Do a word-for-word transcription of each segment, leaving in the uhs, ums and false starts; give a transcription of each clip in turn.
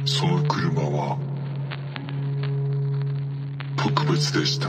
その車は特別でした。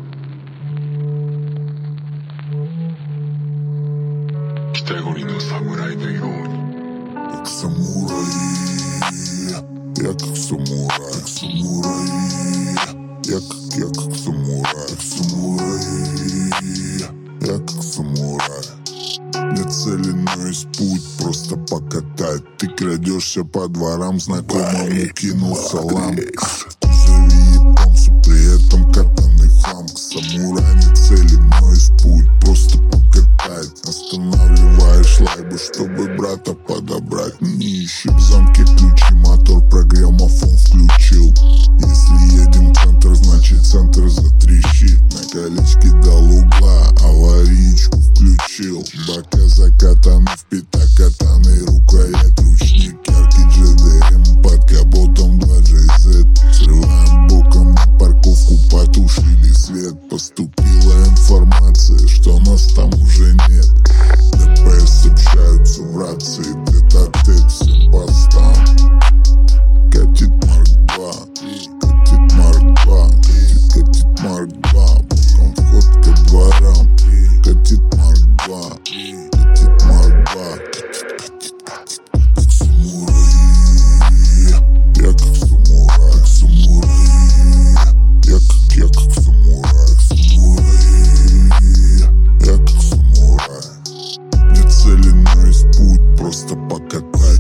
北国の侍のように。 Как самурай, я как самурай, как самурай, я как, я как самурай, как самурай, я как самурай. Нет цели, но есть путь, просто покатать. Ты крадешься по дворам, знакомому кинул салам. Тузови японцу, при этом катанный хлам. Самурай нет цели, но есть путь, просто покатать. Останавливаешь лайбу, чтобы брата подобрать. Не ищи в замке ключи, мотор программофон включил. Если едем в центр, значит центр затрещит. На колечке до угла аварийку включил. Бока закатаны в пятак, катаны рукоять, ручник. Яркий джи ди эм под капотом два джей зет. Срываем боком на парковку, потушили свет. Поступила информация, что нас там уже нет. ДПС общаются в рации, тет-а-тет всем постам. Катит Марк два, катит Марк два, катит, катит Марк два. Боком вход ко дворам. Катит Марк два, катит Марк два, катит, катит, катит. Как самурай, я как самурай, как самурай, я как, я как самурай, как самурай, я как самурай. Нет цели, но есть путь, просто покатать.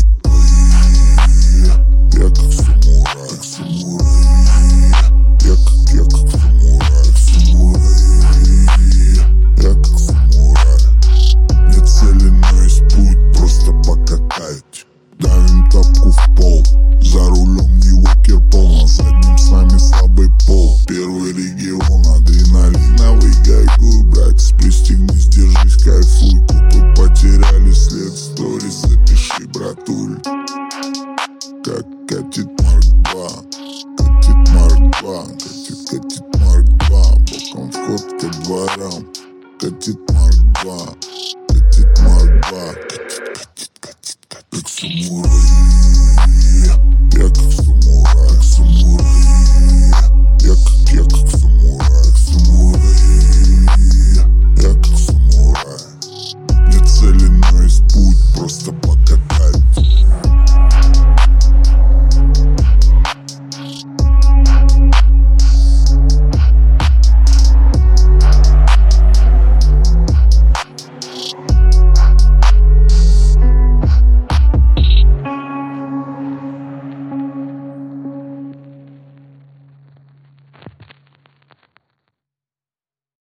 Я как самурай, как самурай, я как, я как самурай, как самурай, я как самурай. Нет цели, но есть путь, просто покатать. Давим тапку в пол, за рулем не вокерпол, на заднем с нами слабый пол. Первый регион, адреналиновый гайгуй, брат, пристегнись, держись, кайфуй. Купы потеряли след, сторис запиши, братуль. Как катит Марк два, катит Марк два, катит, катит Марк два. Боком вход ко дворам. Катит Марк два, катит Марк два, катит, катит, катит, катит. Как самурай.